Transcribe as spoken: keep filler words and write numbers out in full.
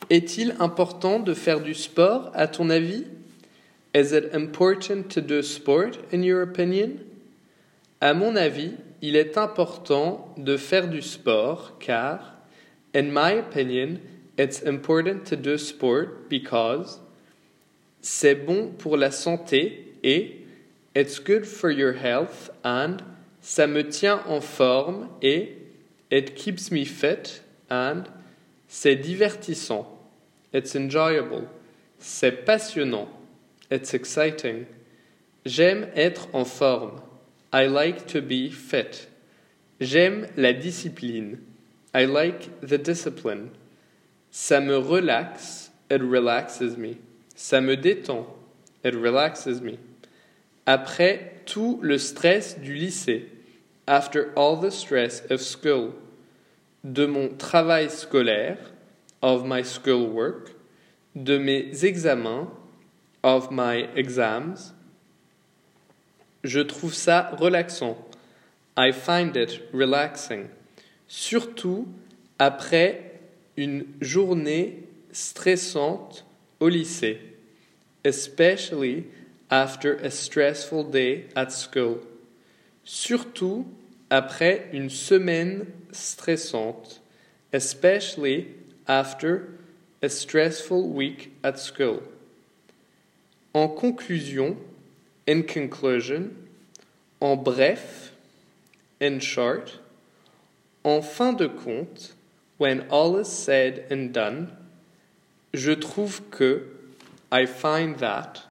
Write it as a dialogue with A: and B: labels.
A: Est-il important de faire du sport, à ton avis? Is it important to do sport, in your opinion? À mon avis, il est important de faire du sport car, in my opinion, it's important to do sport because c'est bon pour la santé et it's good for your health and ça me tient en forme et it keeps me fit and c'est divertissant. It's enjoyable. C'est passionnant. It's exciting. J'aime être en forme. I like to be fit. J'aime la discipline. I like the discipline. Ça me relaxe. It relaxes me. Ça me détend. It relaxes me. Après tout le stress du lycée. After all the stress of school. De mon travail scolaire. Of my schoolwork. De mes examens. Of my exams. Je trouve ça relaxant. I find it relaxing. Surtout après une journée stressante au lycée. Especially after a stressful day at school. Surtout après une semaine stressante. Especially after a stressful week at school. En conclusion, in conclusion, en bref, in short, en fin de compte, when all is said and done, je trouve que, I find that,